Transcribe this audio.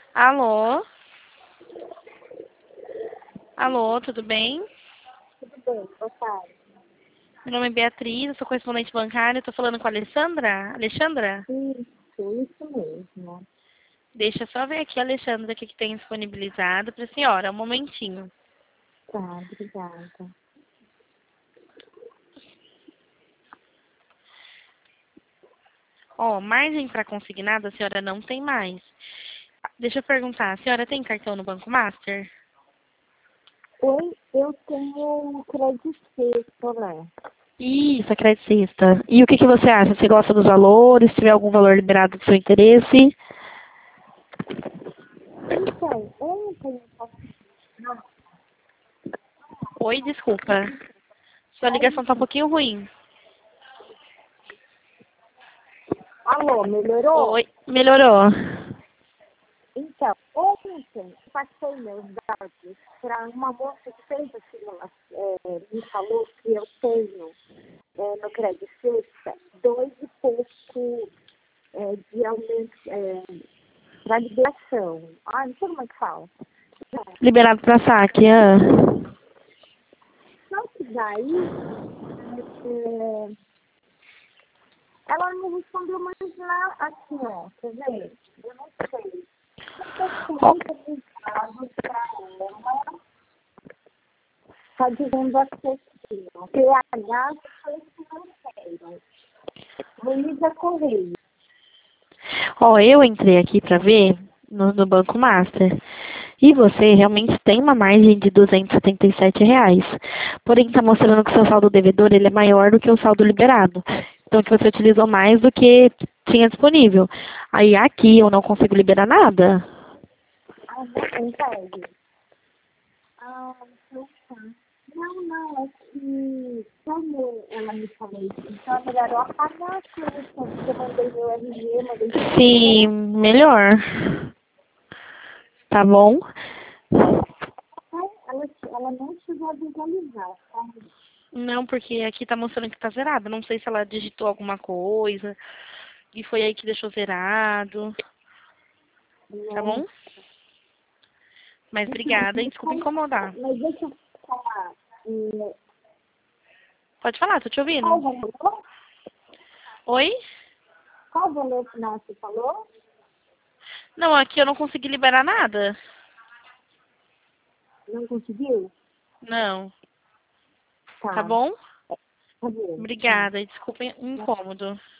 Alô? Alô, tudo bem? Tudo bem, boa tarde. Meu nome é Beatriz, eu sou correspondente bancária, estou falando com a Alexandra? Alexandra? Isso mesmo. Deixa eu só ver aqui, Alexandra, o que tem disponibilizado para a senhora, um momentinho. Tá, obrigada. Ó, margem para consignado a senhora não tem mais. Deixa eu perguntar, a senhora tem cartão no Banco Master? Oi, eu tenho crédito sexto, né? Isso, a Credicista. E o que você acha? Você gosta dos valores? Se tiver algum valor liberado do seu interesse? Então, ontem eu posso... Oi, desculpa. Sua ligação tá um pouquinho ruim. Alô, melhorou? Oi, melhorou. Então, ontem eu passei meus dados para uma moça que fez a simulação, me falou que eu tenho no crédito sexta 2 e pouco de aumento para liberação. Ah, não sei como é que fala. Liberado para saque, ah. Só que daí, ela não respondeu mais nada, assim, ó, quer ver? Eu não sei. Eu Ó, muito complicado para ela. Está dizendo assim, ó, PH foi financeiro. Luísa Correia. ó, eu entrei aqui para ver no Banco Master. E você realmente tem uma margem de R$ 277. Porém, está mostrando que o seu saldo devedor ele é maior do que o saldo liberado. Então, que você utilizou mais do que tinha disponível. Aí, aqui, eu não consigo liberar nada. Ah, não consegue? Ah, então tá. Não, é que como ela me falou isso, então é melhor eu apagar a conta, porque eu mandei meu RG, mandei Sim, tudo. melhor. Tá bom? Ela não chegou a visualizar, sabe? Não, porque aqui tá mostrando que tá zerado. Não sei se ela digitou alguma coisa e foi aí que deixou zerado. Tá Não. bom? Mas obrigada e desculpa incomodar. Mas deixa eu falar. Pode falar, tô te Qual o ouvindo. valor? Oi? Qual o valor final você falou? Não, aqui eu não consegui liberar nada. Não conseguiu? Não. Tá Tá, bom? tá bom. Tá. Obrigada e desculpa o incômodo.